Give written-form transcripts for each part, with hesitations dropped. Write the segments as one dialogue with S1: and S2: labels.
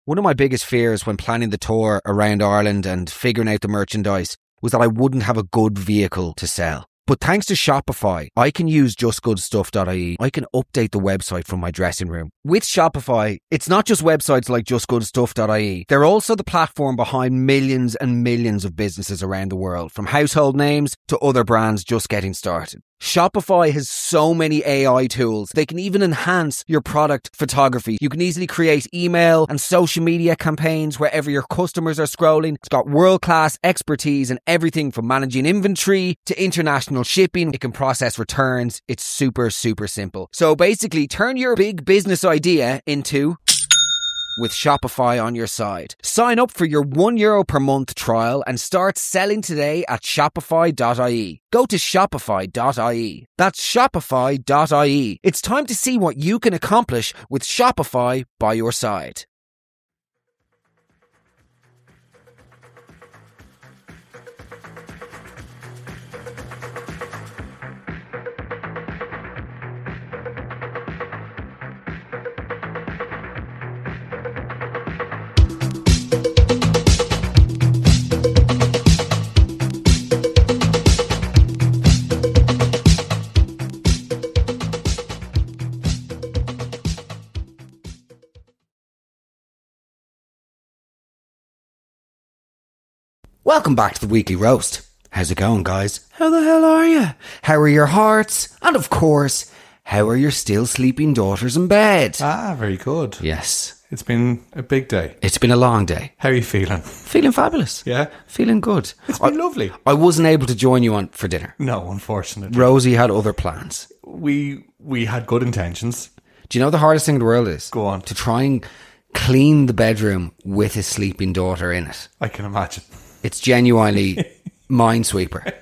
S1: One of my biggest fears when planning the tour around Ireland and figuring out the merchandise was that I wouldn't have a good vehicle to sell. But thanks to Shopify, I can use justgoodstuff.ie. I can update the website from my dressing room. With Shopify, it's not just websites like justgoodstuff.ie. They're also the platform behind millions and millions of businesses around the world, from household names to other brands just getting started. Shopify has so many AI tools. They can even enhance your product photography. You can easily create email and social media campaigns wherever your customers are scrolling. It's got world-class expertise in everything from managing inventory to international shipping. It can process returns. It's super, super simple. So basically, turn your big business idea into... with Shopify on your side. Sign up for your €1 per month trial and start selling today at shopify.ie. Go to shopify.ie. That's shopify.ie. It's time to see what you can accomplish with Shopify by your side. Welcome back to the Weekly Roast. How's it going, guys? How the hell are you? How are your hearts? And of course, how are your still sleeping daughters in bed?
S2: Ah, very good.
S1: Yes.
S2: It's been a big day.
S1: It's been a long day.
S2: How are you feeling?
S1: Feeling fabulous.
S2: Yeah?
S1: Feeling good.
S2: It's been lovely.
S1: I wasn't able to join you for dinner.
S2: No, unfortunately.
S1: Rosie had other plans.
S2: We had good intentions.
S1: Do you know the hardest thing in the world is?
S2: Go on.
S1: To try and clean the bedroom with a sleeping daughter in it.
S2: I can imagine.
S1: It's genuinely minesweeper.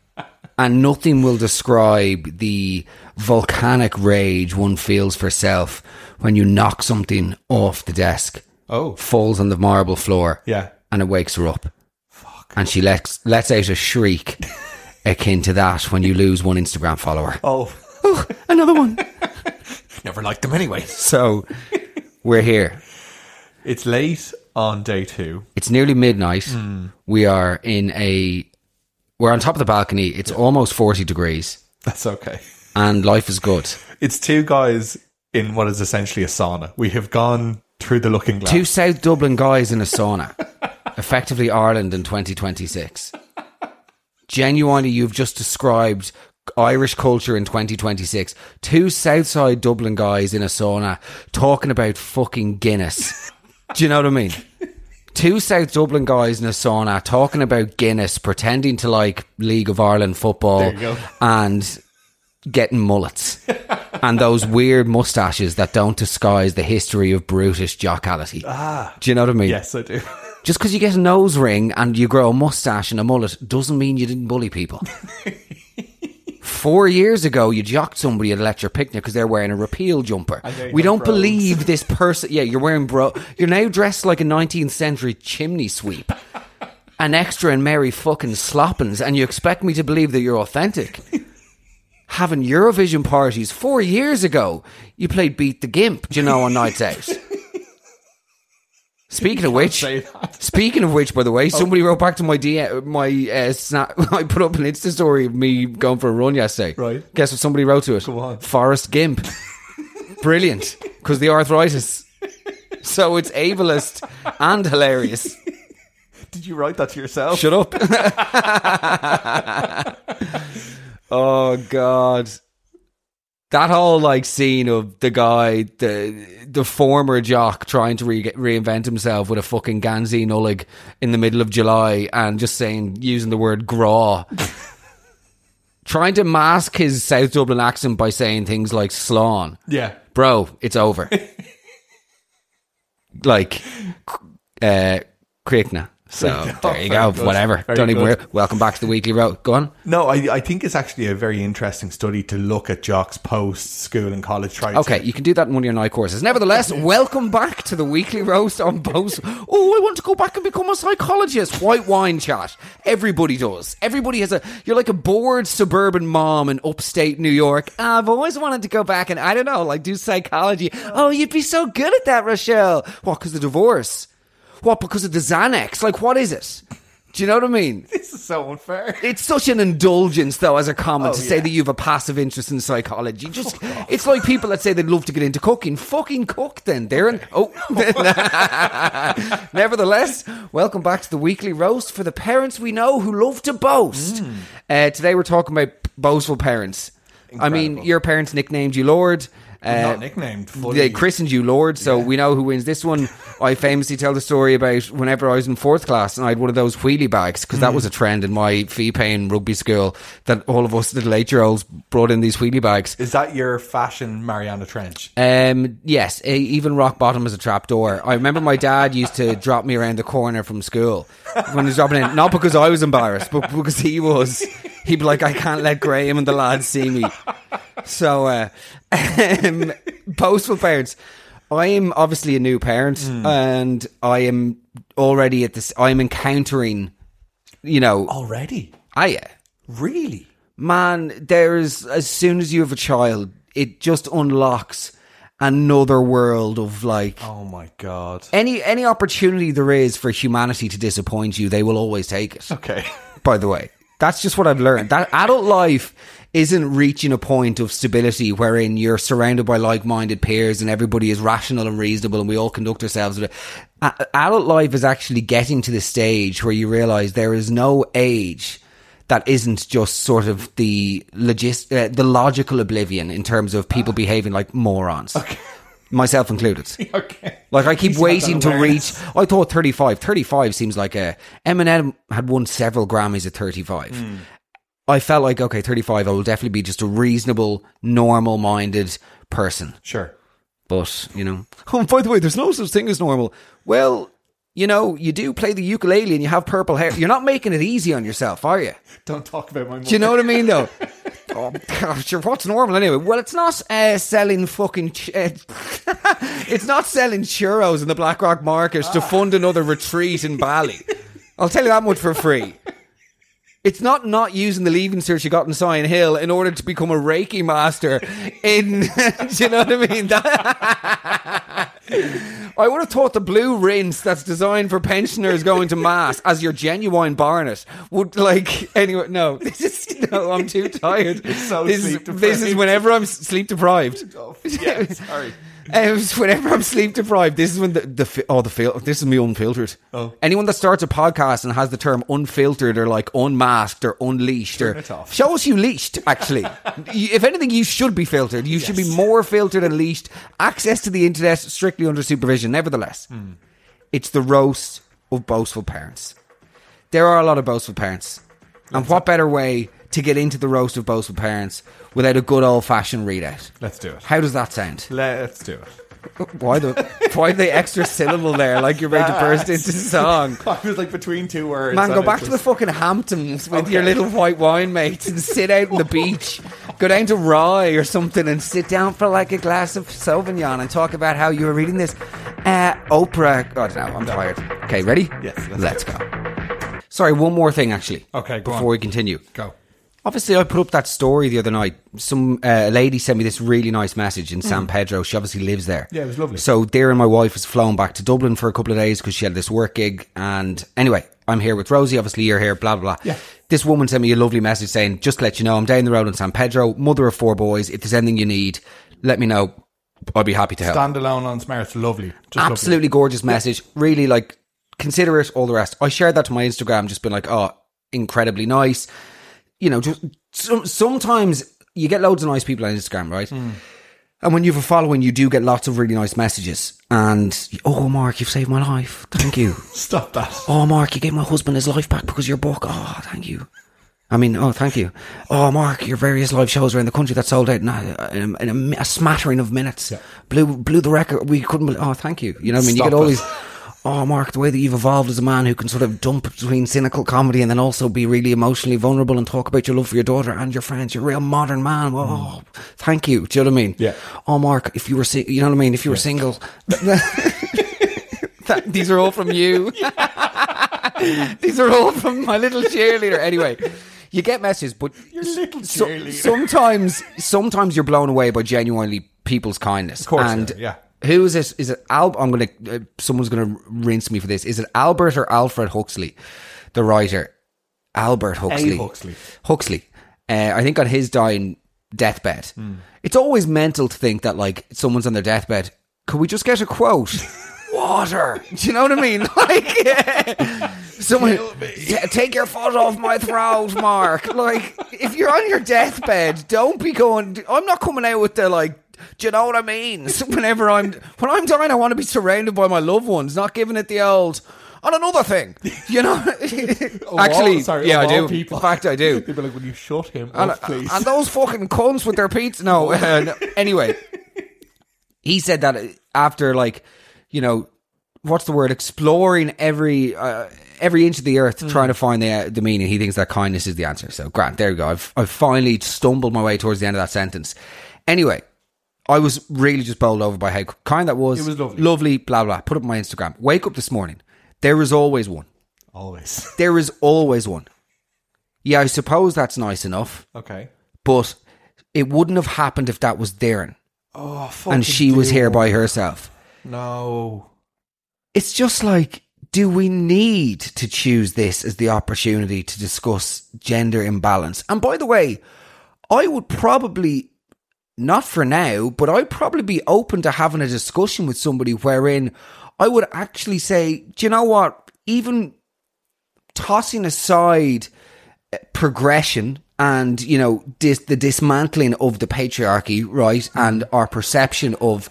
S1: And nothing will describe the volcanic rage one feels for self when you knock something off the desk.
S2: Oh.
S1: Falls on the marble floor.
S2: Yeah.
S1: And it wakes her up.
S2: Fuck.
S1: And she lets out a shriek akin to that when you lose one Instagram follower.
S2: Oh.
S1: Oh, another one.
S2: Never liked them anyway.
S1: So, we're here.
S2: It's late on day 2.
S1: It's nearly midnight. We are we're on top of the balcony. It's almost 40 degrees.
S2: That's okay.
S1: And life is good.
S2: It's 2 guys in what is essentially a sauna. We have gone through the looking glass.
S1: 2 South Dublin guys in a sauna. Effectively Ireland in 2026. Genuinely, you've just described Irish culture in 2026. 2 Southside Dublin guys in a sauna talking about fucking Guinness. Do you know what I mean? 2 South Dublin guys in a sauna talking about Guinness, pretending to like League of Ireland football.
S2: There you go.
S1: And getting mullets. And those weird moustaches that don't disguise the history of brutish joccality.
S2: Ah.
S1: Do you know what I mean?
S2: Yes, I do.
S1: Just because you get a nose ring and you grow a moustache and a mullet doesn't mean you didn't bully people. 4 years ago, you jocked somebody at a lecture picnic because they're wearing a repeal jumper. We don't believe this person. Yeah, you're wearing You're now dressed like a 19th century chimney sweep. An extra and merry fucking sloppins, and you expect me to believe that you're authentic. Having Eurovision parties 4 years ago, you played Beat the Gimp, do you know, on nights out. Speaking of which, by the way, somebody wrote back to my snap. I put up an Insta story of me going for a run yesterday.
S2: Right.
S1: Guess what somebody wrote to it?
S2: Go on.
S1: Forrest Gimp. Brilliant. Because the arthritis. So it's ableist and hilarious.
S2: Did you write that to yourself?
S1: Shut up. Oh, God. That whole like scene of the guy, the former jock trying to reinvent himself with a fucking Ganzi nullig in the middle of July and just using the word graw. Trying to mask his South Dublin accent by saying things like slán.
S2: Yeah.
S1: Bro, it's over. Like, Crickna. So there you go.
S2: Good.
S1: Whatever.
S2: Very
S1: Don't even
S2: good.
S1: worry. Welcome back to the Weekly Roast. Go on.
S2: No, I think it's actually a very interesting study to look at jocks post school and college.
S1: Okay, you can do that in one of your night courses. Nevertheless, welcome back to the Weekly Roast on both. Oh, I want to go back and become a psychologist. White wine chat. Everybody does. Everybody has you're like a bored suburban mom in upstate New York. I've always wanted to go back and, I don't know, like do psychology. Oh, you'd be so good at that, Rochelle. What, because of the divorce? What, because of the Xanax? Like, what is it? Do you know what I mean?
S2: This is so unfair.
S1: It's such an indulgence, though, as a comment to say that you have a passive interest in psychology. Just, it's like people that say they'd love to get into cooking. Fucking cook, then, Darren. Oh, nevertheless, welcome back to the Weekly Roast for the parents we know who love to boast. Today we're talking about boastful parents.
S2: Incredible.
S1: I mean, your parents nicknamed you Lord.
S2: Not nicknamed.
S1: They christened you Lord, so we know who wins this one. I famously tell the story about whenever I was in 4th class and I had one of those wheelie bags, because that was a trend in my fee-paying rugby school, that all of us little 8-year-olds brought in these wheelie bags.
S2: Is that your fashion Mariana Trench?
S1: Yes, even rock bottom as a trapdoor. I remember my dad used to drop me around the corner from school when he was dropping in, not because I was embarrassed, but because he was. He'd be like, I can't let Graham and the lads see me. So, boastful parents. I am obviously a new parent, and I am already I'm encountering,
S2: Already?
S1: yeah.
S2: Really?
S1: Man, there's, as soon as you have a child, it just unlocks another world of like,
S2: Oh my God.
S1: any opportunity there is for humanity to disappoint you, they will always take it.
S2: Okay.
S1: By the way, that's just what I've learned. That adult life isn't reaching a point of stability wherein you're surrounded by like-minded peers and everybody is rational and reasonable and we all conduct ourselves. Adult life is actually getting to the stage where you realize there is no age that isn't just sort of the logical oblivion in terms of people behaving like morons. Okay. Myself included.
S2: Okay.
S1: Like, I keep waiting to reach. I thought 35. 35 seems like Eminem had won several Grammys at 35. I felt like, okay, 35, I will definitely be just a reasonable, normal-minded person.
S2: Sure.
S1: But, oh, by the way, there's no such thing as normal. Well, you do play the ukulele and you have purple hair. You're not making it easy on yourself, are you?
S2: Don't talk about my mother.
S1: Do you know what I mean, though? Oh, God, sure, what's normal anyway? Well, it's not selling fucking... it's not selling churros in the Black Rock Market to fund another retreat in Bali. I'll tell you that much for free. It's not using the leaving cert you got in Sion Hill in order to become a Reiki master in... do you know what I mean? I would have thought the blue rinse that's designed for pensioners going to mass as your genuine Barnet would, like... Anyway, no. I'm too tired.
S2: It's so sleep-deprived.
S1: This is whenever I'm sleep-deprived.
S2: Oh, yeah, sorry.
S1: Whenever I'm sleep deprived, this is when this is me unfiltered.
S2: Oh.
S1: Anyone that starts a podcast and has the term unfiltered or like unmasked or unleashed,
S2: Turn it off.
S1: Show us you leashed. Actually, if anything, you should be filtered. You should be more filtered and leashed. Access to the internet strictly under supervision. Nevertheless, it's the roast of boastful parents. There are a lot of boastful parents, and what better way to get into the roast of boastful parents without a good old-fashioned readout?
S2: Let's do it.
S1: How does that sound?
S2: Let's do it.
S1: Why the extra syllable there, like you're ready to burst into song?
S2: I was like between two words.
S1: Man, go back to the fucking Hamptons with your little white wine mates and sit out on the beach. Go down to Rye or something and sit down for like a glass of Sauvignon and talk about how you were reading this Oprah. I don't know, I'm tired. Okay, ready?
S2: Yes,
S1: let's go. Sorry, one more thing actually.
S2: Okay, go
S1: before we continue.
S2: Go.
S1: Obviously, I put up that story the other night. Some lady sent me this really nice message in San Pedro. She obviously lives there.
S2: Yeah, it was lovely.
S1: So Darren, my wife, was flown back to Dublin for a couple of days because she had this work gig. And anyway, I'm here with Rosie. Obviously, you're here, blah, blah, blah.
S2: Yeah.
S1: This woman sent me a lovely message saying, just to let you know, I'm down the road in San Pedro, mother of 4 boys. If there's anything you need, let me know. I'll be happy to help.
S2: Standalone on Smart's lovely. Just
S1: absolutely
S2: lovely.
S1: Gorgeous message. Really, like, considerate, all the rest. I shared that to my Instagram, just been like, oh, incredibly nice. Just sometimes you get loads of nice people on Instagram, right? And when you have a following, you do get lots of really nice messages. And, oh, Mark, you've saved my life. Thank you.
S2: Stop that.
S1: Oh, Mark, you gave my husband his life back because of your book. Oh, thank you. Oh, thank you. Oh, Mark, your various live shows around the country that sold out in a smattering of minutes. Yeah. Blew the record. We couldn't believe. Oh, thank you. You know what I mean? You get all these... oh, Mark, the way that you've evolved as a man who can sort of dump between cynical comedy and then also be really emotionally vulnerable and talk about your love for your daughter and your friends. You're a real modern man. Oh, thank you. Do you know what I mean?
S2: Yeah.
S1: Oh, Mark, if you were, you know what I mean? If you were single, these are all from you. These are all from my little cheerleader. Anyway, you get messages, but
S2: your little cheerleader.
S1: Sometimes you're blown away by genuinely people's kindness.
S2: Of course,
S1: and
S2: yeah.
S1: who is it? Is it someone's going to rinse me for this. Is it Albert or Alfred Huxley, the writer? Albert Huxley. Huxley. I think on his dying deathbed. It's always mental to think that like someone's on their deathbed. Could we just get a quote? Water. Do you know what I mean? Like, someone take your foot off my throat, Mark. Like, if you're on your deathbed, don't be going. I'm not coming out with the like. Do you know what I mean? So when I'm dying, I want to be surrounded by my loved ones, not giving it the old. On another thing, you know. Actually, I do.
S2: People.
S1: In fact, I do.
S2: They'd be like, "Will you shut him up, please?"
S1: And those fucking cunts with their pizza. No. Anyway, he said that after like. You know, what's the word? Exploring every inch of the earth, trying to find the meaning. He thinks that kindness is the answer. So, Grant, there you go. I've finally stumbled my way towards the end of that sentence. Anyway, I was really just bowled over by how kind that was.
S2: It was lovely.
S1: Lovely, blah, blah. Put up on my Instagram. Wake up this morning. There is always one.
S2: Always.
S1: There is always one. Yeah, I suppose that's nice enough.
S2: Okay.
S1: But it wouldn't have happened if that was Darren.
S2: Oh, fucking
S1: and she was here by herself.
S2: No.
S1: It's just like, do we need to choose this as the opportunity to discuss gender imbalance? And by the way, I would probably, not for now, but I'd probably be open to having a discussion with somebody wherein I would actually say, do you know what? Even tossing aside progression and, you know, the dismantling of the patriarchy, right? And our perception of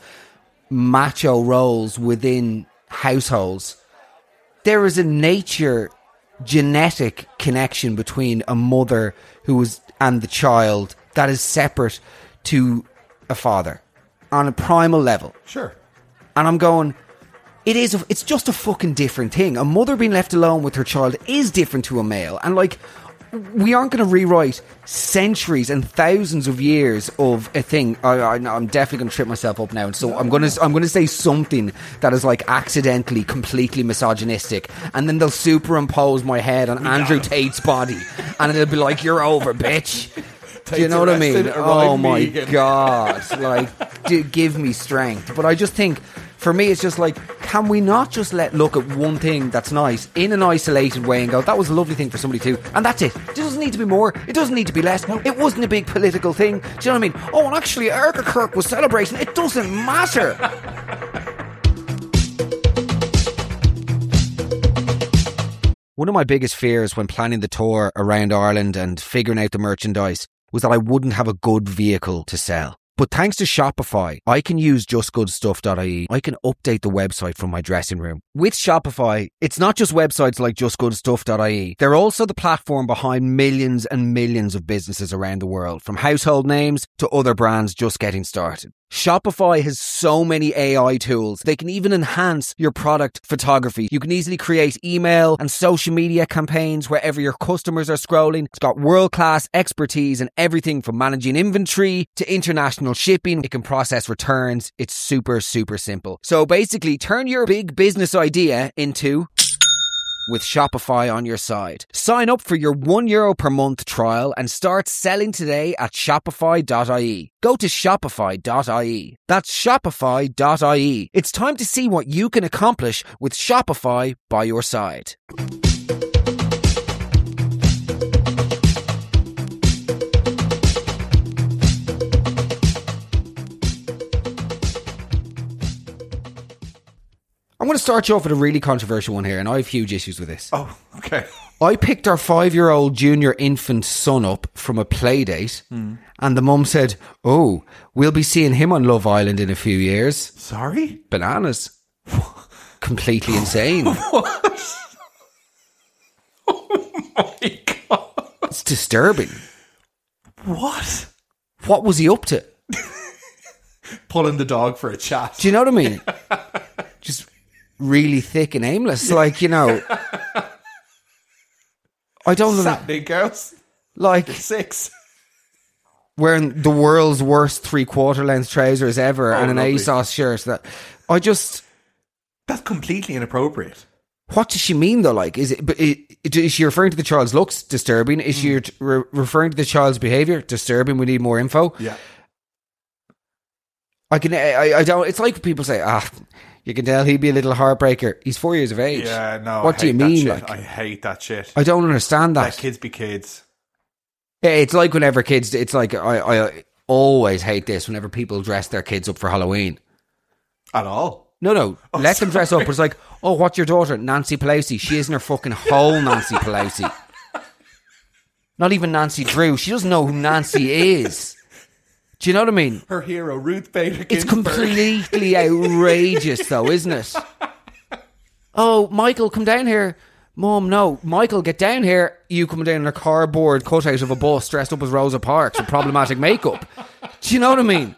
S1: macho roles within households, there is a nature genetic connection between a mother and the child that is separate to a father on a primal level.
S2: Sure.
S1: And I'm going, it's just a fucking different thing. A mother being left alone with her child is different to a male. And like, we aren't going to rewrite centuries and thousands of years of a thing. I'm definitely going to trip myself up now, and so I'm going to say something that is like accidentally completely misogynistic, and then they'll superimpose my head on Andrew Tate's body, and it'll be like, "You're over, bitch." Do you know what I mean? Oh my God! Like, give me strength. But I just think, for me, it's just like, can we not just look at one thing that's nice in an isolated way and go, that was a lovely thing for somebody too, and that's it. It doesn't need to be more. It doesn't need to be less. It wasn't a big political thing. Do you know what I mean? Oh, and actually, Erica Kirk was celebrating. It doesn't matter. One of my biggest fears when planning the tour around Ireland and figuring out the merchandise was that I wouldn't have a good vehicle to sell. But thanks to Shopify, I can use justgoodstuff.ie. I can update the website from my dressing room. With Shopify, it's not just websites like justgoodstuff.ie. They're also the platform behind millions and millions of businesses around the world, from household names to other brands just getting started. Shopify has so many AI tools. They can even enhance your product photography. You can easily create email and social media campaigns wherever your customers are scrolling. It's got world-class expertise in everything from managing inventory to international shipping. It can process returns. It's super, super simple. So basically, turn your big business idea into with Shopify on your side. Sign up for your €1 per month trial and start selling today at shopify.ie. Go to shopify.ie. That's shopify.ie. It's time to see what you can accomplish with Shopify by your side. I'm going to start you off with a really controversial one here, and I have huge issues with this.
S2: Oh, okay.
S1: I picked our 5-year-old junior infant son up from a play date, and the mum said, "Oh, we'll be seeing him on Love Island in a few years."
S2: Sorry?
S1: Bananas. Completely insane.
S2: What? Oh my God.
S1: It's disturbing.
S2: What?
S1: What was he up to?
S2: Pulling the dog for a chat.
S1: Do you know what I mean? Just really thick and aimless. Like, you know, I don't know.
S2: Saturday girls.
S1: Like,
S2: 6.
S1: wearing the world's worst 3/4 length trousers ever and an
S2: lovely.
S1: ASOS shirt. That I just...
S2: That's completely inappropriate.
S1: What does she mean though? Like, is she referring to the child's looks? Disturbing. Is she referring to the child's behaviour? Disturbing. We need more info.
S2: Yeah.
S1: I don't. It's like people say, you can tell he'd be a little heartbreaker. He's 4 years of age.
S2: Yeah, no.
S1: What do you mean? Like,
S2: I hate that shit.
S1: I don't understand that.
S2: Let kids be kids.
S1: Yeah, it's like whenever kids. It's like I always hate this whenever people dress their kids up for Halloween.
S2: At all.
S1: No. Let them dress up. It's like, oh, what's your daughter? Nancy Pelosi. She isn't her fucking whole Nancy Pelosi. Not even Nancy Drew. She doesn't know who Nancy is. Do you know what I mean?
S2: Her hero, Ruth Bader Ginsburg.
S1: It's completely outrageous, though, isn't it? Oh, Michael, come down here. Mum, no. Michael, get down here. You come down in a cardboard cutout of a bus dressed up as Rosa Parks with problematic makeup. Do you know what I mean?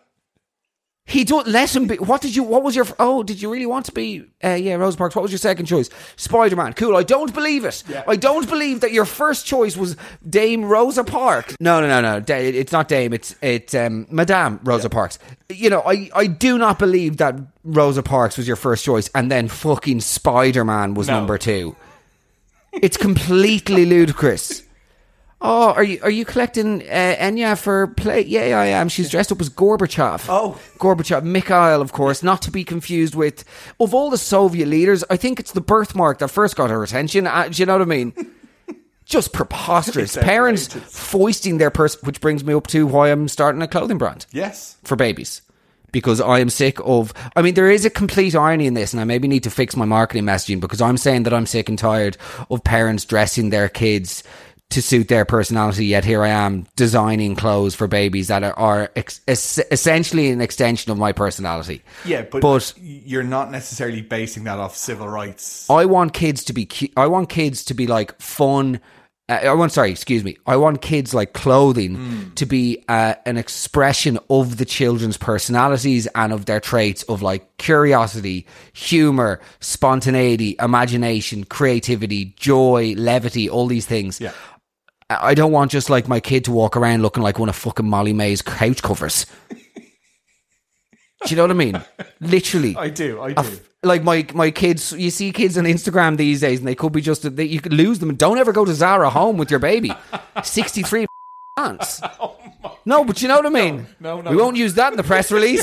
S1: He don't let him be. What was your... Oh, did you really want to be... Rosa Parks. What was your second choice? Spider-Man. Cool. I don't believe it. Yeah. I don't believe that your first choice was Dame Rosa Parks. No. It's not Dame. It's Madame Rosa Parks. You know, I do not believe that Rosa Parks was your first choice and then fucking Spider-Man was number 2. It's completely ludicrous. Oh, are you collecting Enya for play? Yeah, I am. She's dressed up as Gorbachev.
S2: Oh.
S1: Gorbachev. Mikhail, of course, not to be confused with... Of all the Soviet leaders, I think it's the birthmark that first got her attention. Do you know what I mean? Just preposterous. Parents foisting their person... Which brings me up to why I'm starting a clothing brand.
S2: Yes.
S1: For babies. Because I am sick of... I mean, there is a complete irony in this, and I maybe need to fix my marketing messaging, because I'm saying that I'm sick and tired of parents dressing their kids to suit their personality, yet here I am designing clothes for babies that are essentially an extension of my personality.
S2: Yeah, but you're not necessarily basing that off civil rights.
S1: I want kids to be I want kids to be like fun. I want kids like clothing to be an expression of the children's personalities and of their traits of like curiosity, humor, spontaneity, imagination, creativity, joy, levity, all these things.
S2: Yeah.
S1: I don't want just like my kid to walk around looking like one of fucking Molly May's couch covers. Do you know what I mean? Literally.
S2: I do.
S1: Like my kids, you see kids on Instagram these days and they could be just, you could lose them. Don't ever go to Zara home with your baby. 63 pants. No, but you know what I mean?
S2: No.
S1: We won't use that in the press release.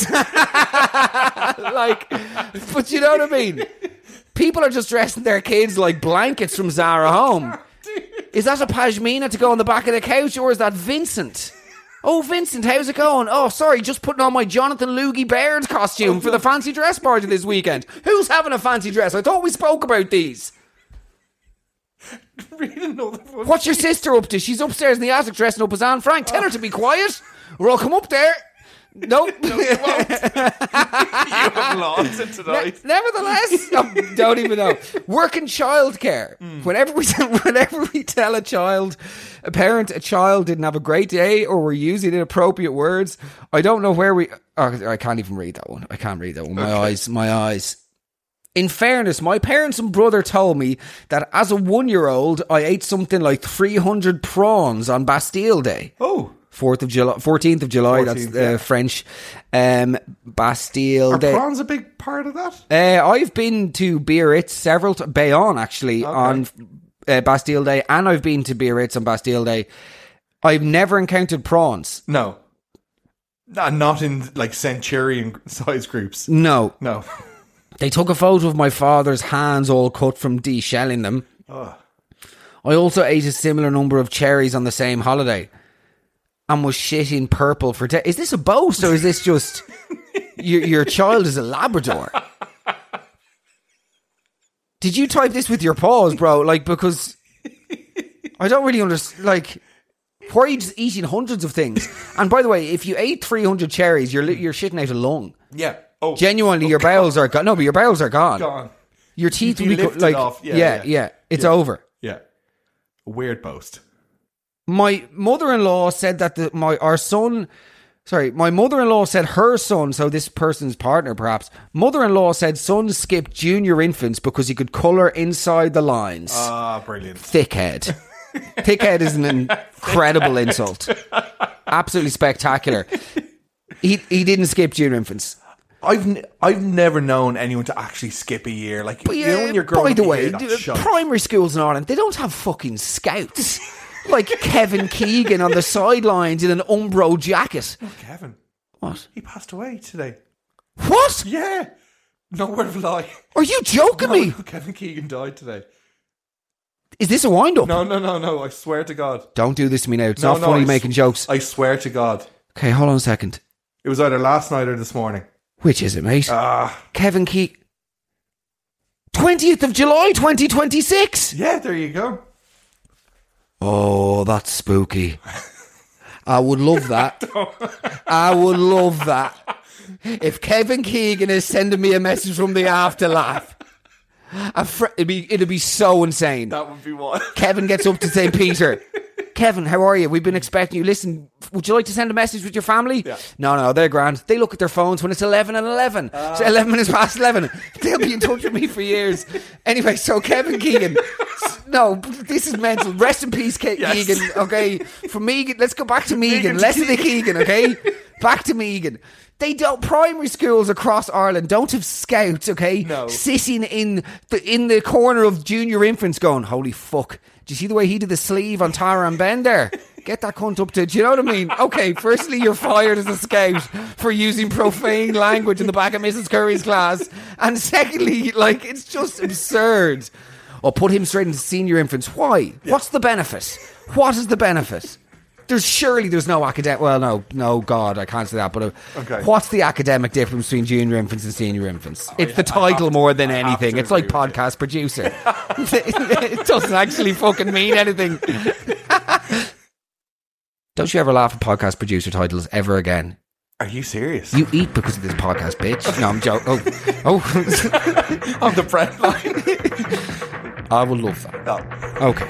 S1: But you know what I mean? People are just dressing their kids like blankets from Zara home. Is that a pashmina to go on the back of the couch, or is that Vincent? Oh, Vincent, how's it going? Oh, sorry, just putting on my Jonathan Loogie Baird costume for the fancy dress party this weekend. Who's having a fancy dress? I thought we spoke about these. What's your sister up to? She's upstairs in the attic dressing up as Anne Frank. Tell her to be quiet, or I'll come up there. Nope.
S2: No, you won't. You have lost it tonight.
S1: Nevertheless, don't even know. Working childcare. Whenever we tell a parent a child didn't have a great day or we're using inappropriate words, I don't know where we... Oh, I can't even read that one. I can't read that one. My eyes. In fairness, my parents and brother told me that as a 1-year-old, I ate something like 300 prawns on Bastille Day.
S2: Oh.
S1: 14th of July, that's French. Bastille Day.
S2: Are prawns a big part of that?
S1: I've been to Biarritz several times, Bayonne actually, on Bastille Day, and I've been to Biarritz on Bastille Day. I've never encountered prawns.
S2: No. Not in like centurion size groups.
S1: No.
S2: They
S1: took a photo of my father's hands all cut from de-shelling them.
S2: Oh.
S1: I also ate a similar number of cherries on the same holiday. And was shitting purple for... Is this a boast or is this just... your child is a Labrador? Did you type this with your paws, bro? Like, because... I don't really understand... Like, why are you just eating hundreds of things? And by the way, if you ate 300 cherries, you're shitting out a lung.
S2: Yeah. Oh.
S1: Genuinely, your bowels are gone. No, but your bowels are gone.
S2: Gone.
S1: Your teeth will be...
S2: Like, off.
S1: Yeah. It's over.
S2: Yeah. A weird boast.
S1: My mother-in-law said that our son Sorry, my mother-in-law said her son, so this person's partner perhaps, mother-in-law said son skipped junior infants because he could colour inside the lines.
S2: Ah, brilliant.
S1: Thickhead. Thickhead is an incredible insult. Absolutely spectacular. He didn't skip junior infants.
S2: I've never known anyone to actually skip a year. Like,
S1: But
S2: you know when you're growing
S1: by the
S2: up,
S1: way,
S2: you hear that shite.
S1: primary schools in Ireland, they don't have fucking scouts. Like Kevin Keegan on the sidelines in an Umbro jacket.
S2: Oh, Kevin.
S1: What?
S2: He passed away today.
S1: What?
S2: Yeah. No word of a lie.
S1: Are you joking me?
S2: No, Kevin Keegan died today.
S1: Is this a wind-up?
S2: No. I swear to God.
S1: Don't do this to me now. It's not funny making jokes.
S2: I swear to God.
S1: Okay, hold on a second.
S2: It was either last night or this morning.
S1: Which is it, mate?
S2: Ah.
S1: Kevin Keegan. 20th of July, 2026.
S2: Yeah, there you go.
S1: Oh, that's spooky. I would love that. I would love that. If Kevin Keegan is sending me a message from the afterlife, it'd be so insane.
S2: That would be what.
S1: Kevin gets up to St. Peter. Kevin, how are you? We've been expecting you. Listen, would you like to send a message with your family?
S2: Yeah.
S1: No, they're grand. They look at their phones when it's 11 and 11. It's 11 minutes past 11. They'll be in touch with me for years. Anyway, so Kevin Keegan. No, this is mental. Rest in peace, Keegan. Okay, from Megan, let's go back to Megan. Less of the Keegan, okay? Back to Megan. They don't. Primary schools across Ireland don't have scouts, okay?
S2: No.
S1: Sitting in the corner of junior infants, going, "Holy fuck! Do you see the way he did the sleeve on Tara and Ben there? Get that cunt up to." Do you know what I mean? Okay, firstly, you're fired as a scout for using profane language in the back of Mrs. Curry's class, and secondly, like, it's just absurd. Or put him straight into senior infants. Why? Yeah. What's the benefit? What is the benefit? There's no academic. Well, no, God, I can't say that. But
S2: okay.
S1: What's the academic difference between junior infants and senior infants? It's the title more than anything. It's like podcast producer. It doesn't actually fucking mean anything. Don't you ever laugh at podcast producer titles ever again?
S2: Are you serious?
S1: You eat because of this podcast, bitch. No, I'm joking. Oh.
S2: On the bread line.
S1: I would love that.
S2: No.
S1: Okay.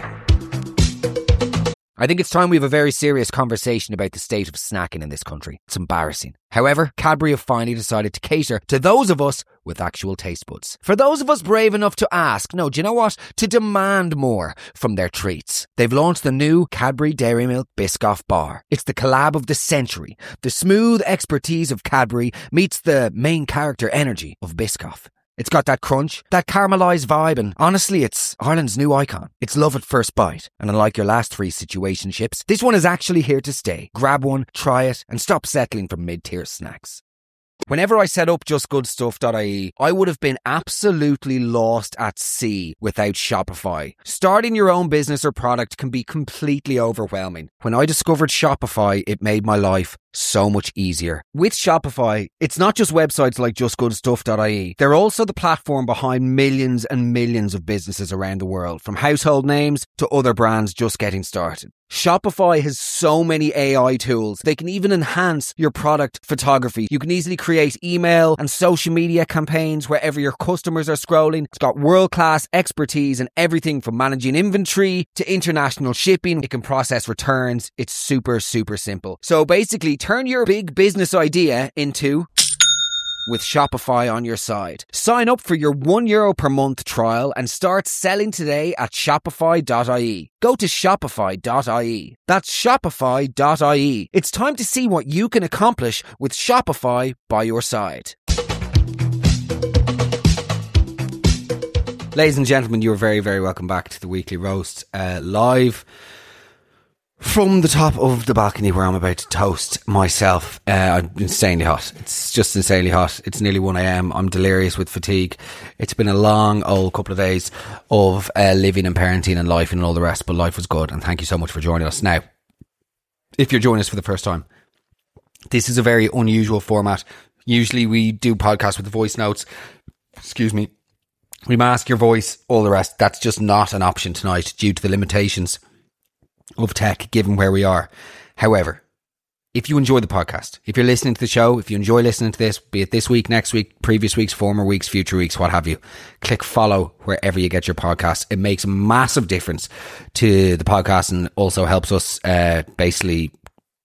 S1: I think it's time we have a very serious conversation about the state of snacking in this country. It's embarrassing. However, Cadbury have finally decided to cater to those of us with actual taste buds. For those of us brave enough to ask, no, do you know what? To demand more from their treats. They've launched the new Cadbury Dairy Milk Biscoff Bar. It's the collab of the century. The smooth expertise of Cadbury meets the main character energy of Biscoff. It's got that crunch, that caramelised vibe, and honestly, it's Ireland's new icon. It's love at first bite. And unlike your last three situationships, this one is actually here to stay. Grab one, try it, and stop settling for mid-tier snacks. Whenever I set up justgoodstuff.ie, I would have been absolutely lost at sea without Shopify. Starting your own business or product can be completely overwhelming. When I discovered Shopify, it made my life so much easier. With Shopify, it's not just websites like justgoodstuff.ie. They're also the platform behind millions and millions of businesses around the world, from household names to other brands just getting started. Shopify has so many AI tools. They can even enhance your product photography. You can easily create email and social media campaigns wherever your customers are scrolling. It's got world-class expertise in everything from managing inventory to international shipping. It can process returns. It's super, super simple. So basically, turn your big business idea into with Shopify on your side. Sign up for your €1 per month trial and start selling today at shopify.ie. Go to shopify.ie. That's shopify.ie. It's time to see what you can accomplish with Shopify by your side. Ladies and gentlemen, you're very, very welcome back to the Weekly Roast, live from the top of the balcony where I'm about to toast myself. I'm insanely hot. It's just insanely hot. It's nearly 1 a.m. I'm delirious with fatigue. It's been a long old couple of days of living and parenting and life and all the rest, but life was good, and thank you so much for joining us. Now, if you're joining us for the first time, this is a very unusual format. Usually we do podcasts with the voice notes. Excuse me. We mask your voice, all the rest. That's just not an option tonight due to the limitations of tech, given where we are. However, if you enjoy the podcast, if you're listening to the show, if you enjoy listening to this, be it this week, next week, previous weeks, former weeks, future weeks, what have you, click follow wherever you get your podcast. It makes a massive difference to the podcast and also helps us basically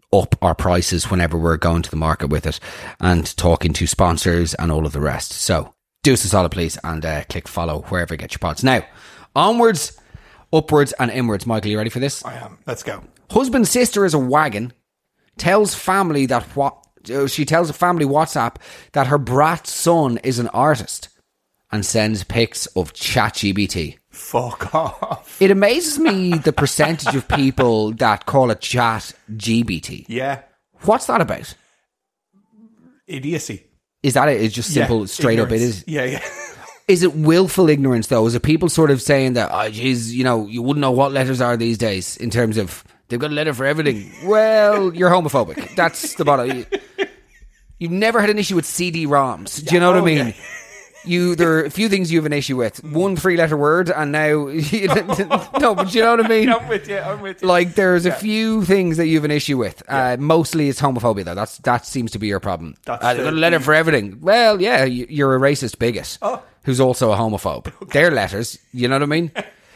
S1: up our prices whenever we're going to the market with it and talking to sponsors and all of the rest. So do us a solid, please, and click follow wherever you get your pods. Now, onwards, upwards and inwards. Michael, you ready for this?
S2: I am. Let's go.
S1: Husband's sister is a wagon. Tells family that she tells a family WhatsApp that her brat's son is an artist and sends pics of ChatGPT.
S2: Fuck off.
S1: It amazes me the percentage of people that call it ChatGPT.
S2: Yeah.
S1: What's that about?
S2: Idiocy.
S1: Is that it? It's just simple, straight
S2: ignorance.
S1: up. It is.
S2: Yeah.
S1: Is it willful ignorance though? Is it people sort of saying that, oh, geez, you know, you wouldn't know what letters are these days in terms of they've got a letter for everything? Well, you're homophobic. That's the bottom. You've never had an issue with CD-ROMs. Do you know what I mean?
S2: Yeah.
S1: There are a few things you have an issue with. One 3-letter word, and now no, but you know what I mean.
S2: I'm with you.
S1: Like there's a few things that you have an issue with. Mostly it's homophobia though. That seems to be your problem. They've got a letter for everything. Well, yeah, you're a racist bigot who's also a homophobe. Okay. They're letters. You know what I mean?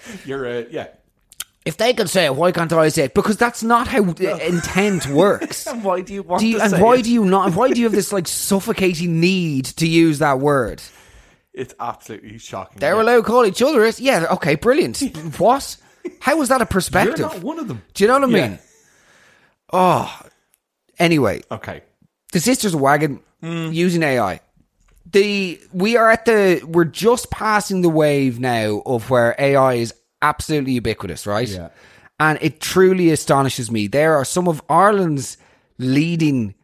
S1: If they can say it, why can't I say it? Because that's not how intent works.
S2: And why do you want to say
S1: and
S2: it?
S1: why do you not? Why do you have this like suffocating need to use that word?
S2: It's absolutely shocking.
S1: They're allowed to call each other it. Yeah, okay, brilliant. What? How is that a perspective?
S2: You're not one of them.
S1: Do you know what I mean? Oh, anyway.
S2: Okay.
S1: The sisters of wagon using AI. We're just passing the wave now of where AI is absolutely ubiquitous, right?
S2: Yeah.
S1: And it truly astonishes me. There are some of Ireland's leading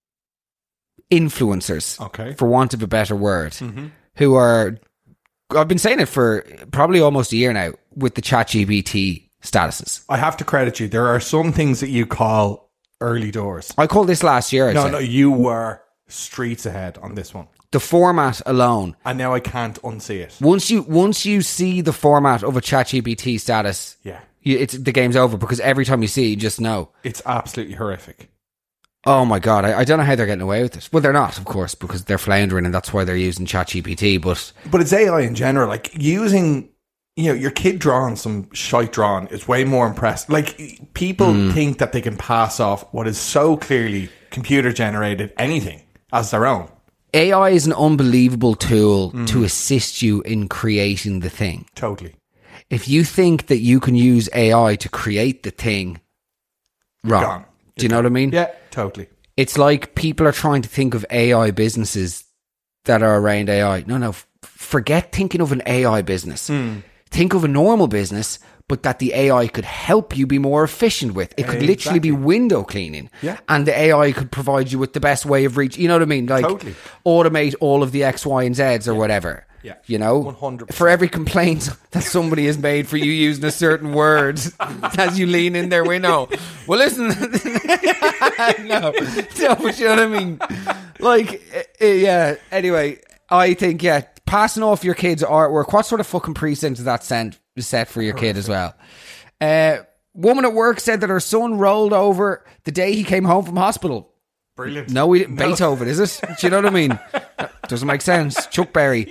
S1: influencers, for want of a better word, who are, I've been saying it for probably almost a year now, with the ChatGPT statuses.
S2: I have to credit you. There are some things that you call early doors.
S1: I called this last year.
S2: No, you were streets ahead on this one.
S1: The format alone.
S2: And now I can't unsee it.
S1: Once you see the format of a ChatGPT status, the game's over, because every time you see it, you just know.
S2: It's absolutely horrific.
S1: Oh my God, I don't know how they're getting away with it. Well, they're not, of course, because they're floundering and that's why they're using ChatGPT, but
S2: it's AI in general. Like, using, your kid drawing some shite drawing is way more impressive. Like, people think that they can pass off what is so clearly computer generated anything as their own.
S1: AI is an unbelievable tool to assist you in creating the thing.
S2: Totally.
S1: If you think that you can use AI to create the thing, wrong.
S2: Gone.
S1: Do you know what I mean?
S2: Yeah, totally.
S1: It's like people are trying to think of AI businesses that are around AI. No, forget thinking of an AI business. Think of a normal business, but that the AI could help you be more efficient with. It could literally be window cleaning.
S2: Yeah.
S1: And the AI could provide you with the best way of reach. You know what I mean? Like,
S2: totally.
S1: Automate all of the X, Y, and Zs or whatever.
S2: Yeah.
S1: 100%. For every complaint that somebody has made for you using a certain word as you lean in their window. Well, listen. no, but you know what I mean? Like, yeah. Anyway, I think, passing off your kid's artwork. What sort of fucking precedent is that set for your kid as well? Woman at work said that her son rolled over the day he came home from hospital.
S2: Brilliant.
S1: No, we didn't. Beethoven, is it? Do you know what I mean? Doesn't make sense. Chuck Berry.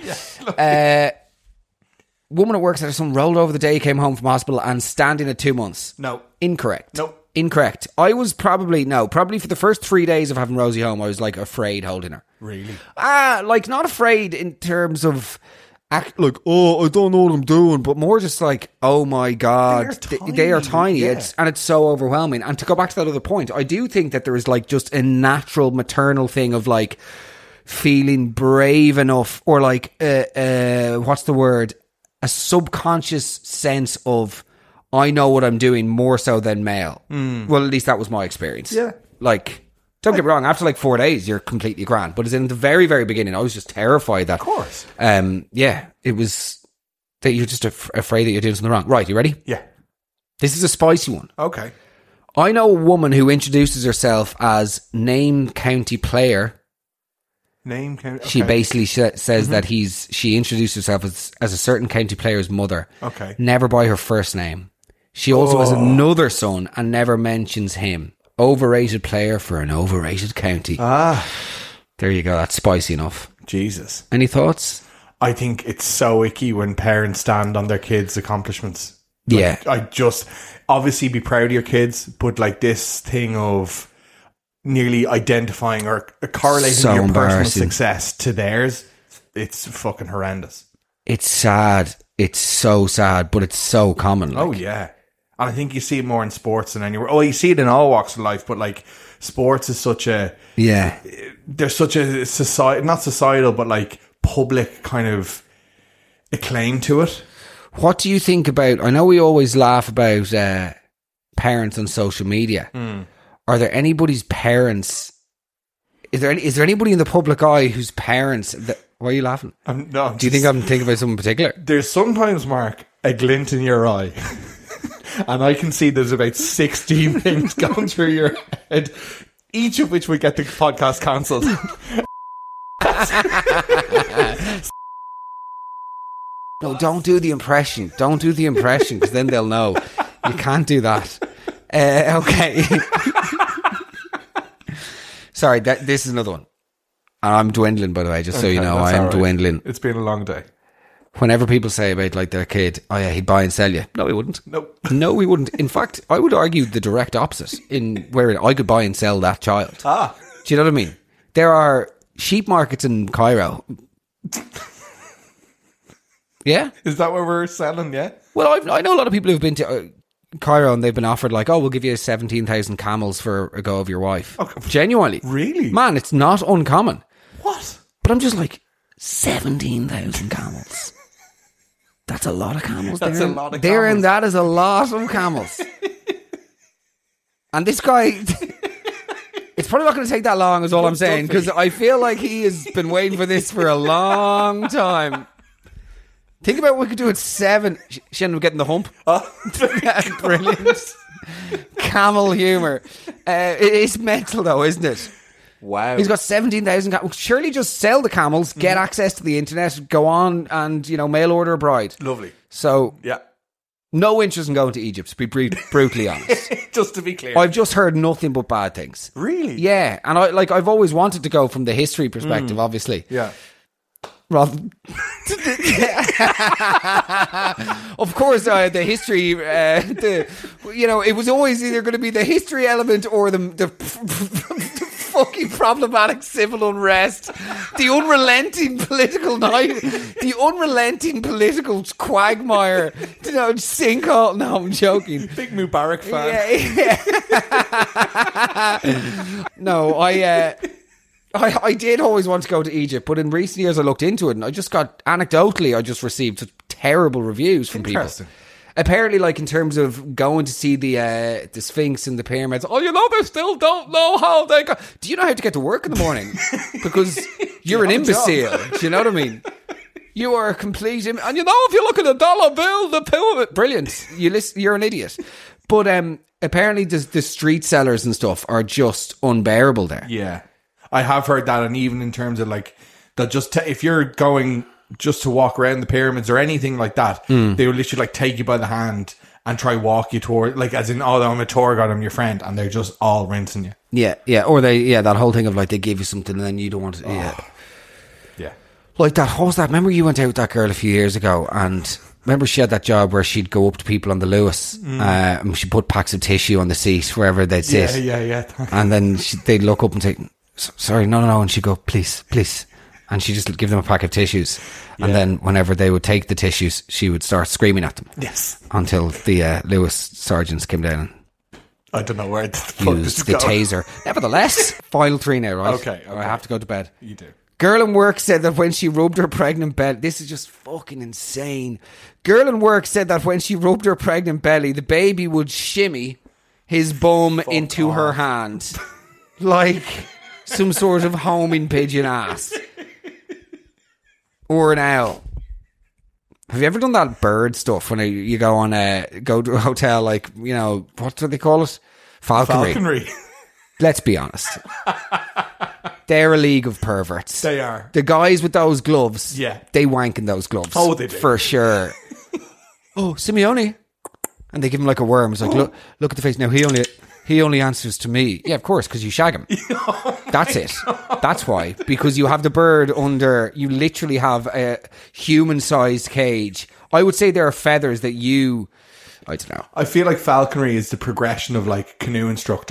S1: Woman at work said her son rolled over the day he came home from hospital and standing at 2 months.
S2: No.
S1: Incorrect.
S2: No.
S1: Incorrect. I was probably for the first 3 days of having Rosie home, I was like afraid holding her.
S2: Really?
S1: Like not afraid in terms of act like, oh, I don't know what I'm doing, but more just like, oh my God, they are tiny.
S2: Yeah.
S1: And it's so overwhelming. And to go back to that other point, I do think that there is like just a natural maternal thing of like feeling brave enough, or like, what's the word? A subconscious sense of, I know what I'm doing, more so than male. Well, at least that was my experience.
S2: Yeah.
S1: Like, don't get me wrong, after like 4 days, you're completely grand. But as in the very, very beginning, I was just terrified that...
S2: Of course.
S1: It was that you're just afraid that you're doing something wrong. Right, you ready?
S2: Yeah.
S1: This is a spicy one.
S2: Okay.
S1: I know a woman who introduces herself as name county player.
S2: Name county... Okay.
S1: She basically says that she introduced herself as a certain county player's mother.
S2: Okay.
S1: Never by her first name. She also has another son and never mentions him. Overrated player for an overrated county. There you go. That's spicy enough.
S2: Jesus.
S1: Any thoughts?
S2: I think it's so icky when parents stand on their kids' accomplishments. Like,
S1: Yeah.
S2: I just... Obviously be proud of your kids, but like this thing of... nearly identifying or correlating
S1: So
S2: your personal
S1: embarrassing.
S2: success to theirs. It's fucking horrendous.
S1: It's sad. It's so sad, but it's so common. Like.
S2: Oh, yeah. And I think you see it more in sports than anywhere. Oh, you see it in all walks of life, but like sports is such a...
S1: Yeah.
S2: There's such a not societal, but like public kind of acclaim to it.
S1: What do you think about... I know we always laugh about parents on social media. Are there anybody's parents... Is there anybody in the public eye whose parents... Why are you laughing?
S2: No,
S1: Do you think I'm thinking about something particular?
S2: There's sometimes, Mark, a glint in your eye. And I can see there's about 16 things going through your head, each of which would get the podcast cancelled.
S1: No, don't do the impression. Don't do the impression, because then they'll know. You can't do that. Okay. Sorry, this is another one. And I'm dwindling, by the way, just so you know. I am dwindling.
S2: It's been a long day.
S1: Whenever people say about like their kid, oh yeah, he'd buy and sell you. No, he wouldn't.
S2: Nope.
S1: No, he wouldn't. In fact, I would argue the direct opposite, in where I could buy and sell that child. Do you know what I mean? There are sheep markets in Cairo. Yeah?
S2: Is that what we're selling, yeah?
S1: Well, I know a lot of people who've been to Cairo and they've been offered like, oh, we'll give you 17,000 camels for a go of your wife. Oh, genuinely.
S2: Really?
S1: Man, it's not uncommon.
S2: What?
S1: But I'm just like, 17,000 camels. That's a lot of camels.
S2: That's a lot of
S1: Darren,
S2: camels.
S1: that is a lot of camels. And this guy... It's probably not going to take that long, is all I'm saying, because I feel like he has been waiting for this for a long time. Think about what we could do at 7. She ended up getting the hump.
S2: Oh,
S1: brilliant. Camel humour. It's mental though, isn't it?
S2: wow.
S1: He's got 17,000 camels. Surely just sell the camels, get access to the internet, go on and, mail order a bride.
S2: Lovely.
S1: So,
S2: Yeah.
S1: no interest in going to Egypt, to be brutally honest.
S2: Just to be clear.
S1: I've just heard nothing but bad things.
S2: Really?
S1: Yeah, and I've always wanted to go from the history perspective, obviously.
S2: Yeah.
S1: Rather, of course, the history. It was always either going to be the history element or the fucking problematic civil unrest, the unrelenting political quagmire, sinkhole. No, I'm joking.
S2: Big Mubarak fan.
S1: Yeah. No, I did always want to go to Egypt, but in recent years I looked into it and I just received such terrible reviews from people. Apparently, like in terms of going to see the Sphinx and the pyramids, they still don't know how they go. Do you know how to get to work in the morning? Because you're an imbecile. Do you know what I mean? You are a complete... And if you look at a dollar bill, the pyramid... Brilliant. You're an idiot. But apparently the street sellers and stuff are just unbearable there.
S2: Yeah. I have heard that, and even in terms of like, they'll just if you're going just to walk around the pyramids or anything like that, they will literally like take you by the hand and try walk you toward, like as in, oh, I'm a tour guide, I'm your friend, and they're just all rinsing you.
S1: Yeah, or that whole thing of like they give you something and then you don't want to.
S2: Yeah.
S1: Like that. What was that? Remember you went out with that girl a few years ago, and remember she had that job where she'd go up to people on the Lewis, and she'd put packs of tissue on the seat wherever they'd sit.
S2: Yeah.
S1: And then they'd look up and say, sorry, no, and she'd go, please, and she'd just give them a pack of tissues, and then whenever they would take the tissues, she would start screaming at them.
S2: Yes.
S1: Until the Lewis sergeants came down and
S2: I don't know where the fuck this
S1: used
S2: is
S1: the
S2: going.
S1: Taser. Nevertheless, final 3 now, right?
S2: Okay.
S1: I have to go to bed.
S2: You do.
S1: Girl in work said that when she rubbed her pregnant belly... This is just fucking insane. Girl in work said that when she rubbed her pregnant belly, the baby would shimmy his bum into her hand. Like some sort of homing pigeon ass. Or an owl. Have you ever done that bird stuff when you go on go to a hotel, like, what do they call it? Falconry. Let's be honest. They're a league of perverts.
S2: They are.
S1: The guys with those gloves, they wank in those gloves.
S2: Oh, they do.
S1: For sure. Oh, Simeone. And they give him like a worm. It's like, look at the face. Now, he only answers to me. Yeah, of course, because you shag him. That's it. That's why. Because you have the bird under... You literally have a human-sized cage. I would say there are feathers that you... I don't know.
S2: I feel like falconry is the progression of like canoe instructor.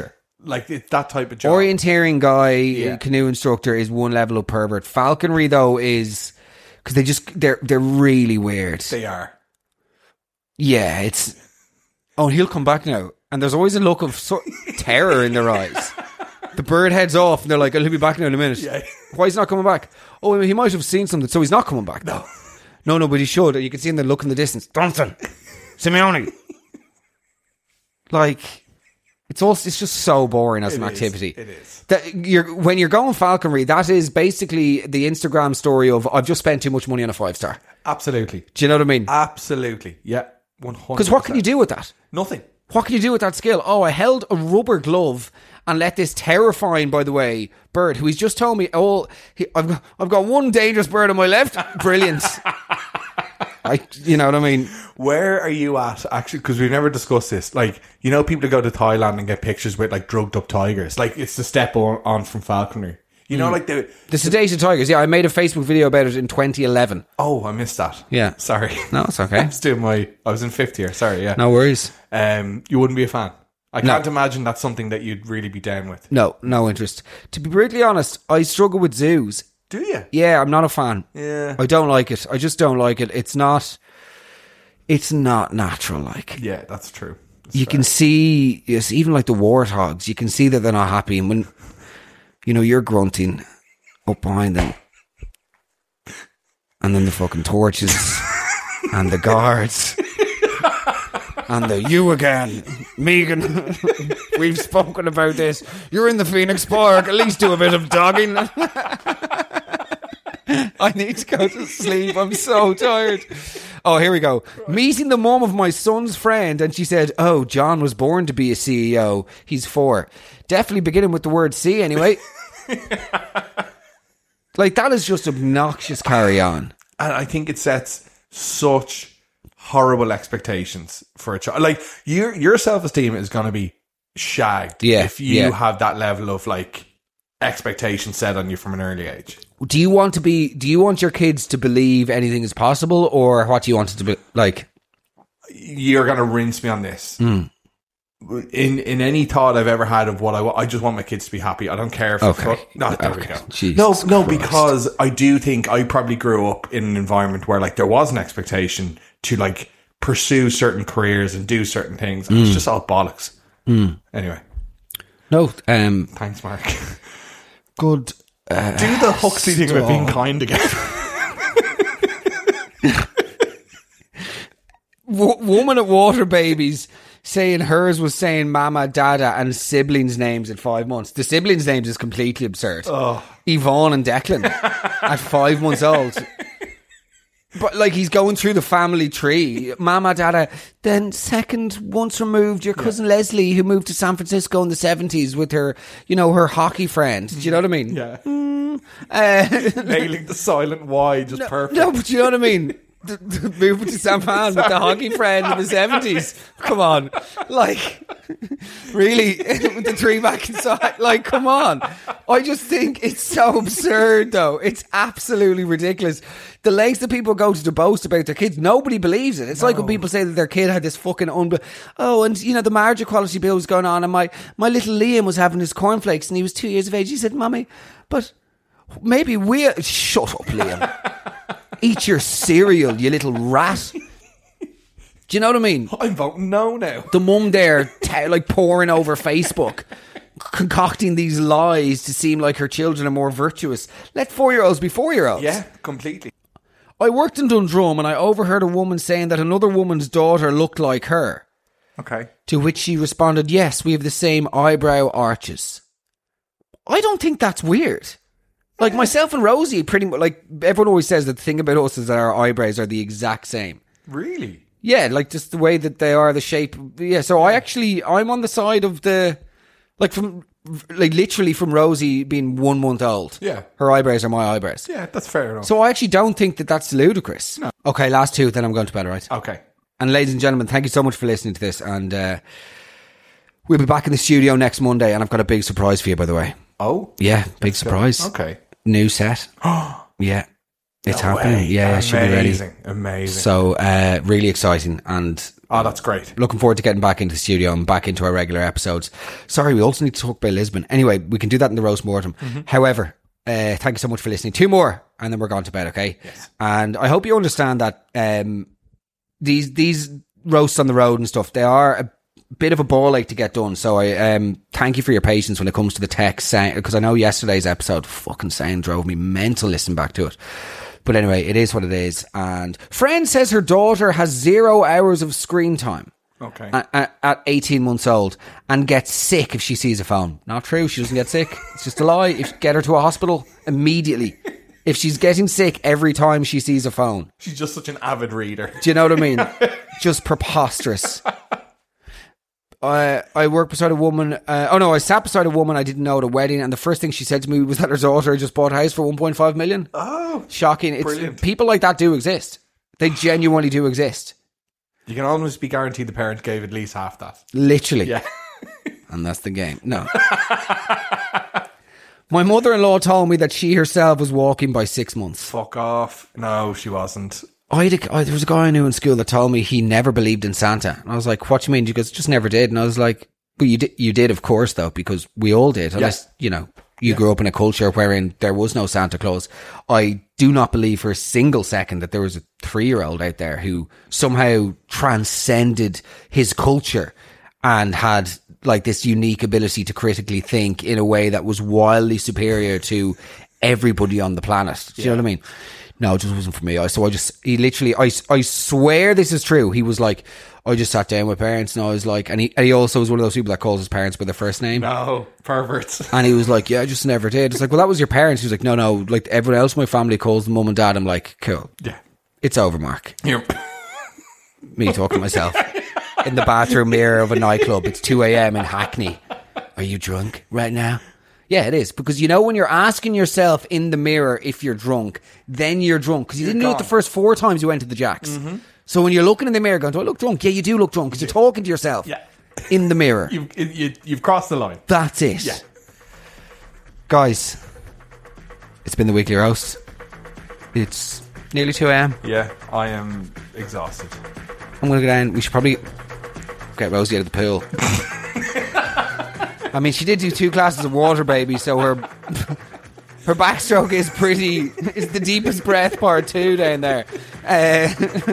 S2: Like, it's that type of job.
S1: Orienteering guy, canoe instructor is one level of pervert. Falconry, though, is... Because they're really weird.
S2: They are.
S1: Yeah, it's... Oh, he'll come back now. And there's always a look of terror in their eyes. The bird heads off and they're like, he'll be back now in a minute. Yeah. Why is he not coming back? Oh, he might have seen something, so he's not coming back. No, but he should. You can see him the look in the distance. Johnson! Simeone! Like, it's just so boring as an activity.
S2: It is.
S1: When you're going falconry, that is basically the Instagram story of, I've just spent too much money on a 5-star.
S2: Absolutely.
S1: Do you know what I mean?
S2: Absolutely. Yeah. 100%.
S1: Because what can you do with that?
S2: Nothing.
S1: What can you do with that skill? Oh, I held a rubber glove and let this terrifying, by the way, bird, who he's just told me, I've got one dangerous bird on my left. Brilliant. You know what I mean?
S2: Where are you at, actually? Because we've never discussed this. Like, you know, people who go to Thailand and get pictures with, like, drugged up tigers. Like, it's the step on from falconry. You know, like the
S1: sedated tigers. Yeah, I made a Facebook video about it in 2011.
S2: Oh, I missed that.
S1: Yeah.
S2: Sorry.
S1: No, it's okay.
S2: I was in 5th year. Sorry, yeah.
S1: No worries.
S2: You wouldn't be a fan. I can't imagine that's something that you'd really be down with.
S1: No interest. To be brutally honest, I struggle with zoos.
S2: Do you?
S1: Yeah, I'm not a fan.
S2: Yeah.
S1: I don't like it. I just don't like it. It's not natural, like.
S2: Yeah, that's true.
S1: You can see, yes, even like the warthogs, you can see that they're not happy. And when, you know, you're grunting up behind them. And then the fucking torches and the guards and the you again, Megan. We've spoken about this. You're in the Phoenix Park. At least do a bit of dogging. I need to go to sleep. I'm so tired. Oh, here we go. Meeting the mum of my son's friend, and she said, "Oh, John was born to be a CEO. He's 4. Definitely beginning with the word C anyway." Like, that is just obnoxious carry on.
S2: And I think it sets such horrible expectations for a child. Like, your self-esteem is going to be shagged if you have that level of, like, expectation set on you from an early age.
S1: Do you want your kids to believe anything is possible, or what do you want it to be like?
S2: You're going to rinse me on this. In any thought I've ever had of what I just want my kids to be happy. I don't care if there we go.
S1: Jesus
S2: no,
S1: Christ.
S2: Because I do think I probably grew up in an environment where, like, there was an expectation to, like, pursue certain careers and do certain things, and it's just all bollocks. Anyway,
S1: no.
S2: Thanks, Mark.
S1: Good.
S2: Do the Huxley thing about being kind again.
S1: Woman at Water Babies saying hers was saying mama, dada and siblings' names at 5 months. The siblings' names is completely absurd. Yvonne and Declan at 5 months old. But, like, he's going through the family tree. Mama, dada. Then second, once removed, your cousin Leslie, who moved to San Francisco in the 70s with her, you know, her hockey friend. Do you know what I mean?
S2: Yeah. Nailing the silent Y, just perfect.
S1: No, but you know what I mean? The moving to San Fran with the hockey friend in the 70s. Come on. Like, really? With the 3 back inside? Like, come on. I just think it's so absurd, though. It's absolutely ridiculous. The lengths that people go to boast about their kids, nobody believes it. It's like when people say that their kid had this fucking and, you know, the marriage equality bill was going on, and my little Liam was having his cornflakes and he was 2 years of age. He said, "Mummy, but maybe shut up, Liam. Eat your cereal, you little rat." Do you know what I mean?
S2: I'm voting no now.
S1: The mum there, like, pouring over Facebook, concocting these lies to seem like her children are more virtuous. Let 4-year-olds be 4-year-olds.
S2: Yeah, completely.
S1: I worked in Dundrum and I overheard a woman saying that another woman's daughter looked like her.
S2: Okay.
S1: To which she responded, "Yes, we have the same eyebrow arches." I don't think that's weird. Like, myself and Rosie, pretty much, like, everyone always says that the thing about us is that our eyebrows are the exact same.
S2: Really?
S1: Yeah, like, just the way that they are, the shape. Yeah, so I'm on the side of the, like, literally from Rosie being 1 month old.
S2: Yeah.
S1: Her eyebrows are my eyebrows.
S2: Yeah, that's fair enough.
S1: So I actually don't think that that's ludicrous. No. Okay, last 2, then I'm going to bed, all right?
S2: Okay.
S1: And ladies and gentlemen, thank you so much for listening to this. And we'll be back in the studio next Monday, and I've got a big surprise for you, by the way.
S2: Oh?
S1: Yeah, big surprise.
S2: Okay.
S1: New set. Yeah. It's happening. Yeah, she'll be ready.
S2: Amazing.
S1: So, really exciting. And
S2: oh, that's great.
S1: Looking forward to getting back into the studio and back into our regular episodes. Sorry, we also need to talk about Lisbon. Anyway, we can do that in the roast mortem. However, thank you so much for listening. 2 more and then we're gone to bed, okay?
S2: Yes.
S1: And I hope you understand that these roasts on the road and stuff, they are a bit of a ball ache to get done. So I thank you for your patience when it comes to the text, because I know yesterday's episode fucking sound drove me mental listening back to it. But anyway, it is what it is. And friend says her daughter has 0 hours of screen time.
S2: Okay.
S1: At 18 months old, and gets sick if she sees a phone. Not true. She doesn't get sick. It's just a lie. Get her to a hospital immediately. If she's getting sick every time she sees a phone.
S2: She's just such an avid reader.
S1: Do you know what I mean? Just preposterous. I worked beside a woman. I sat beside a woman I didn't know at a wedding, and the first thing she said to me was that her daughter just bought a house for 1.5 million.
S2: Oh,
S1: shocking!
S2: Brilliant.
S1: People like that do exist. They genuinely do exist.
S2: You can almost be guaranteed the parent gave at least half that.
S1: Literally.
S2: Yeah.
S1: And that's the game. No. My mother-in-law told me that she herself was walking by 6 months.
S2: Fuck off. No, she wasn't.
S1: There was a guy I knew in school that told me he never believed in Santa. And I was like, what do you mean? He goes, just never did. And I was like, well, you did, of course, though, because we all did. Unless, you grew up in a culture wherein there was no Santa Claus. I do not believe for a single second that there was a 3-year-old out there who somehow transcended his culture and had like this unique ability to critically think in a way that was wildly superior to everybody on the planet. Do you know what I mean? No, it just wasn't for me. I swear this is true. He was like, I just sat down with parents and I was like, and he also was one of those people that calls his parents by their first name.
S2: No, perverts.
S1: And he was like, yeah, I just never did. It's like, well, that was your parents. He was like, no, like everyone else in my family calls them mum and dad. I'm like, cool.
S2: Yeah.
S1: It's over, Mark.
S2: Yep.
S1: Me talking to myself in the bathroom mirror of a nightclub. It's 2 a.m. in Hackney. Are you drunk right now? Yeah, it is. Because when you're asking yourself in the mirror if you're drunk, then you're drunk. Because you didn't do it the first 4 times you went to the Jacks. Mm-hmm. So when you're looking in the mirror going, do I look drunk? Yeah, you do look drunk because you're talking to yourself in the mirror.
S2: You've crossed the line.
S1: That's it.
S2: Yeah.
S1: Guys, it's been the weekly roast. It's nearly 2 a.m.
S2: Yeah, I am exhausted.
S1: I'm going to go down. We should probably get Rosie out of the pool. I mean, she did do 2 glasses of water, baby, so her backstroke is the deepest breath part 2 down there. I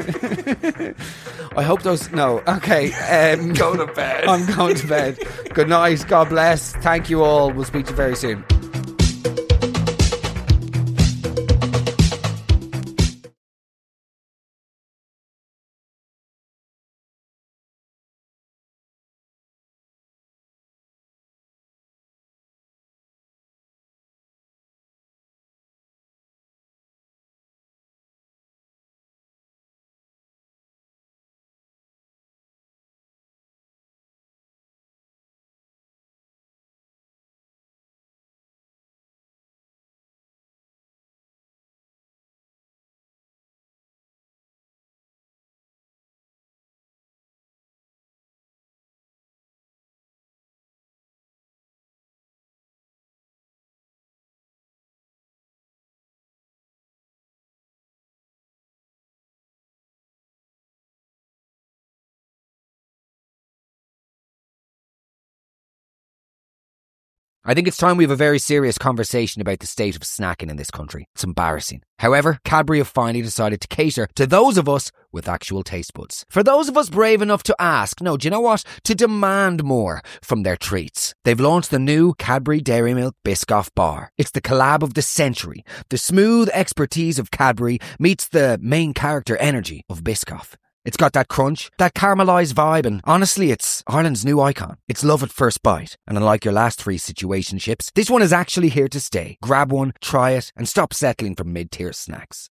S1: hope those... No, okay.
S2: Go to bed.
S1: I'm going to bed. Good night. God bless. Thank you all. We'll speak to you very soon. I think it's time we have a very serious conversation about the state of snacking in this country. It's embarrassing. However, Cadbury have finally decided to cater to those of us with actual taste buds. For those of us brave enough to ask, no, do you know what? To demand more from their treats. They've launched the new Cadbury Dairy Milk Biscoff Bar. It's the collab of the century. The smooth expertise of Cadbury meets the main character energy of Biscoff. It's got that crunch, that caramelised vibe, and honestly, it's Ireland's new icon. It's love at first bite. And unlike your last 3 situationships, this one is actually here to stay. Grab one, try it, and stop settling for mid-tier snacks.